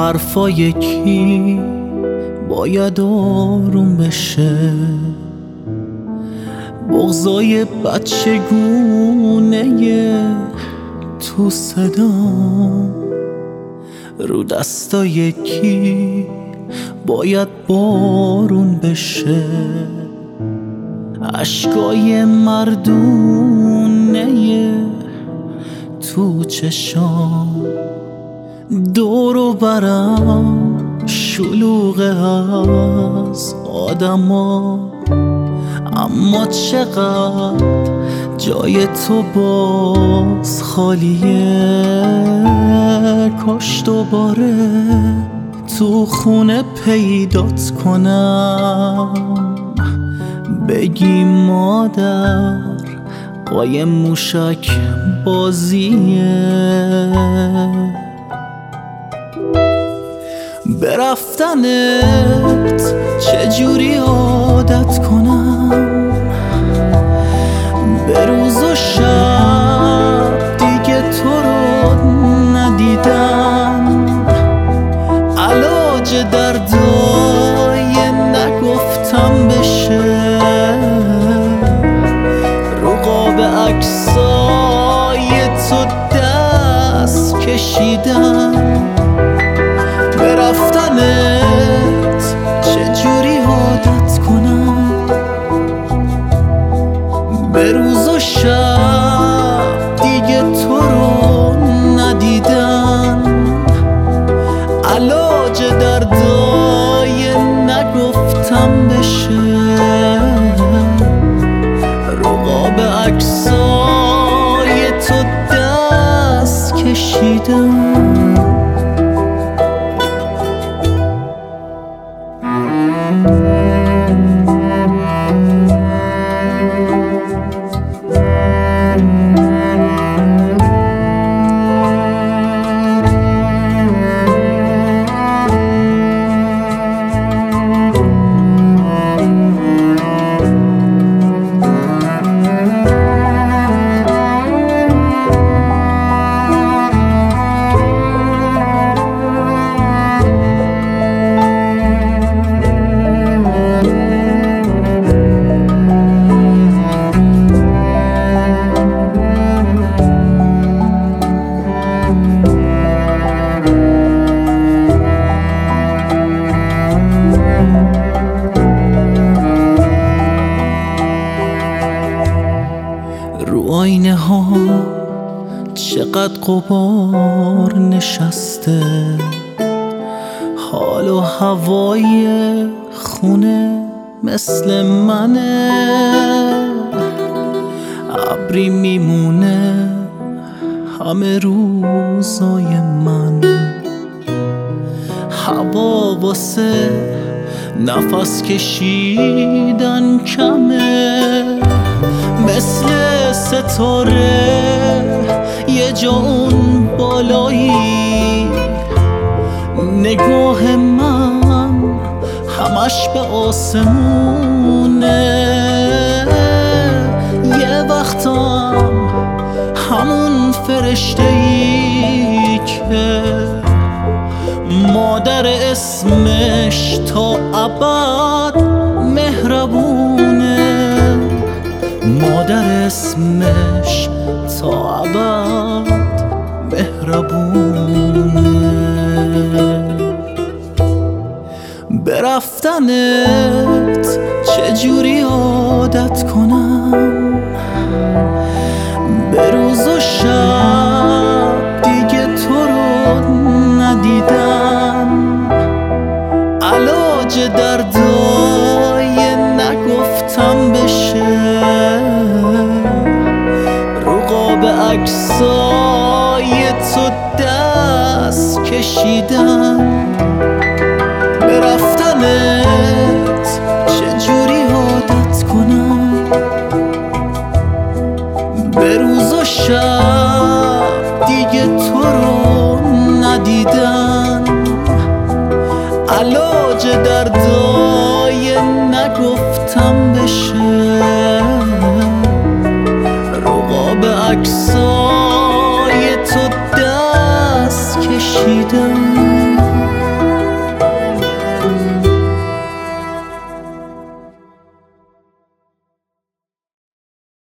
حرفای کی باید آروم بشه، بغضای بچگونه تو صدام، رو دستای کی باید بارون بشه، اشکای مردونه تو چشام، دور و برم شلوغه از آدما، اما چقدر جای تو باز خالیه، کاش دوباره تو خونه پیدات کنم، بگی مادر قایم موشک بازیه. به رفتنت چجوری عادت کنم، به روز و شب دیگه تو رو ندیدم، علاج دردای نگفتم بشه، رو قاب عکسای تو دست کشیدم. به رفتنت چجوری عادت کنم، به روز و شب دیگه تو رو ندیدم، علاج دردای نگفتم بشه، رو قاب عکسای تو دست کشیدم. رو آینه ها چقدر غبار نشسته، حال و هوای خونه مثل منه، ابری میمونه همه روزای من، هوا واسه نفس کشیدن کمه، مثل ستاره یه جا اون بالایی، نگاه من همش به آسمونه، یه وقتم همون فرشته‌ای که مادر اسمش تا ابد مهربونه، مادر اسمش تا ابد مهربونه. به رفتنت چجوری عادت کنم، به روز و شب دیگه تو رو ندیدم، علاج دردای نگفتم بشه، رو قاب عکسای تو دست کشیدم. به رفتنت چجوری عادت کنم، به روز و شب دیگه تو رو ندیدم، علاج دردای نگفتم بشه، رو قاب عکسای تو دست کشیدم.